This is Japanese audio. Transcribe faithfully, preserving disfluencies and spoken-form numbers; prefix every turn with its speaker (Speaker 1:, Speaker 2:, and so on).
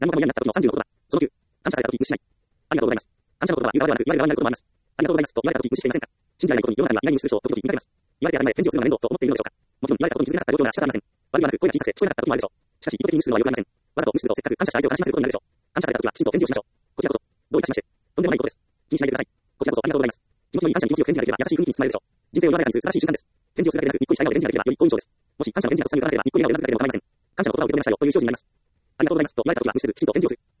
Speaker 1: 何もかも嫌になった時のさんじゅうの言葉。そのきゅう。感謝された時無視しない。ありがとうございます。感謝の言葉は言う側ではなく、言われる側になることもあります。ありがとうございますと言われた時無視していませんか。信じられないことに世の中には意外に無視する人、時々見られます。言われて当たり前、返事をするのが面倒と思っているのでしょうか。もちろん言われたことに気づかなかった状況なら仕方ありません。悪いはなく声が小さくて聞こえなかった時もあるでしょう。しかし意図的に無視するのは良くありません。わざと無視するとせっかく感謝した相手を悲しませることになるでしょう。感謝された時はきちんと返事をしましょう。こちらこそ。どういたしまして。とんでもないことです。気にしないでください。こちらこそありがとうございます。気持ちのいい感謝に気持ちを返事ができれば優しい雰囲気に包まれるでしょう。人生を世の中にする素晴らしい瞬間です。返事をするだけでなく、にっこりした笑顔で返事ができればより好印象です。もし感謝の返事がたくさん言わなければにっこり笑顔でうなずくだけでも構いません。感謝の言葉を受け止めましたよという表示になります。ありがとうございますと言われた時は無視せず、きちんと返事をする。